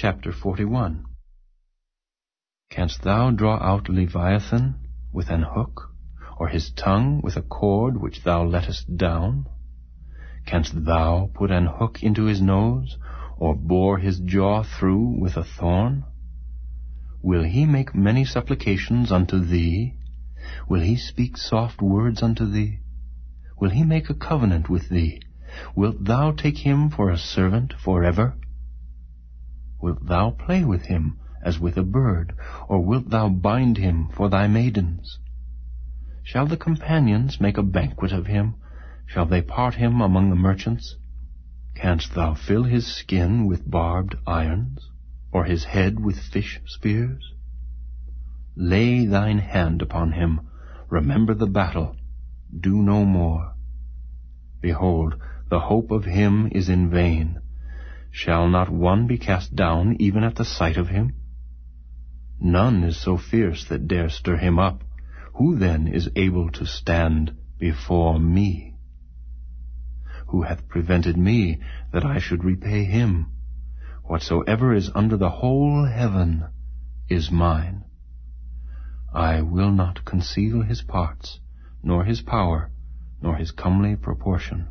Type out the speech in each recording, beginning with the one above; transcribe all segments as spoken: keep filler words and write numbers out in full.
Chapter forty-one. Canst thou draw out Leviathan with an hook, or his tongue with a cord which thou lettest down? Canst thou put an hook into his nose, or bore his jaw through with a thorn? Will he make many supplications unto thee? Will he speak soft words unto thee? Will he make a covenant with thee? Wilt thou take him for a servant forever? Wilt thou play with him as with a bird, or wilt thou bind him for thy maidens? Shall the companions make a banquet of him? Shall they part him among the merchants? Canst thou fill his skin with barbed irons, or his head with fish spears? Lay thine hand upon him, remember the battle, do no more. Behold, the hope of him is in vain. Shall not one be cast down even at the sight of him? None is so fierce that dare stir him up. Who then is able to stand before me? Who hath prevented me that I should repay him? Whatsoever is under the whole heaven is mine. I will not conceal his parts, nor his power, nor his comely proportion.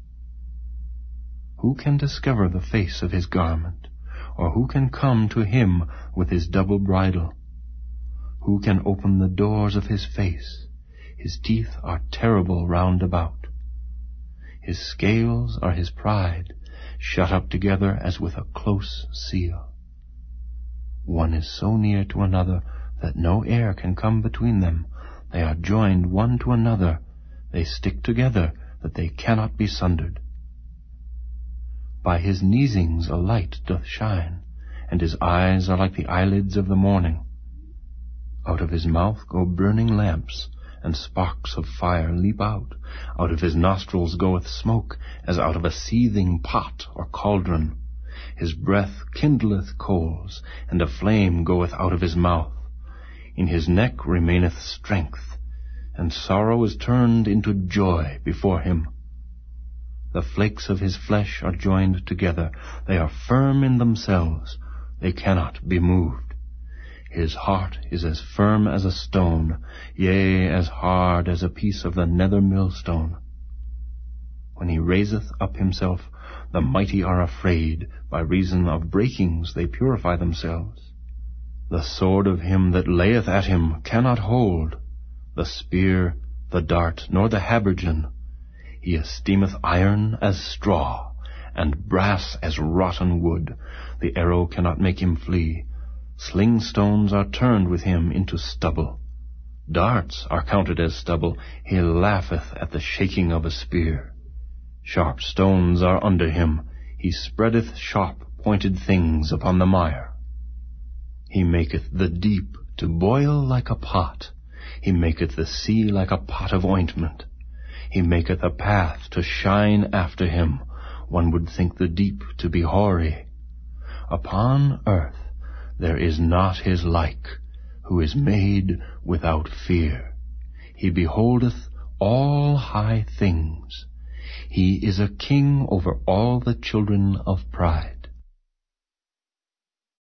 Who can discover the face of his garment, or who can come to him with his double bridle? Who can open the doors of his face? His teeth are terrible round about. His scales are his pride, shut up together as with a close seal. One is so near to another that no air can come between them. They are joined one to another. They stick together that they cannot be sundered. By his neesings a light doth shine, and his eyes are like the eyelids of the morning. Out of his mouth go burning lamps, and sparks of fire leap out. Out of his nostrils goeth smoke, as out of a seething pot or cauldron. His breath kindleth coals, and a flame goeth out of his mouth. In his neck remaineth strength, and sorrow is turned into joy before him. The flakes of his flesh are joined together. They are firm in themselves. They cannot be moved. His heart is as firm as a stone, yea, as hard as a piece of the nether millstone. When he raiseth up himself, the mighty are afraid. By reason of breakings they purify themselves. The sword of him that layeth at him cannot hold, the spear, the dart, nor the habergeon. He esteemeth iron as straw, and brass as rotten wood. The arrow cannot make him flee. Sling stones are turned with him into stubble. Darts are counted as stubble. He laugheth at the shaking of a spear. Sharp stones are under him. He spreadeth sharp pointed things upon the mire. He maketh the deep to boil like a pot. He maketh the sea like a pot of ointment. He maketh a path to shine after him. One would think the deep to be hoary. Upon earth there is not his like, who is made without fear. He beholdeth all high things. He is a king over all the children of pride.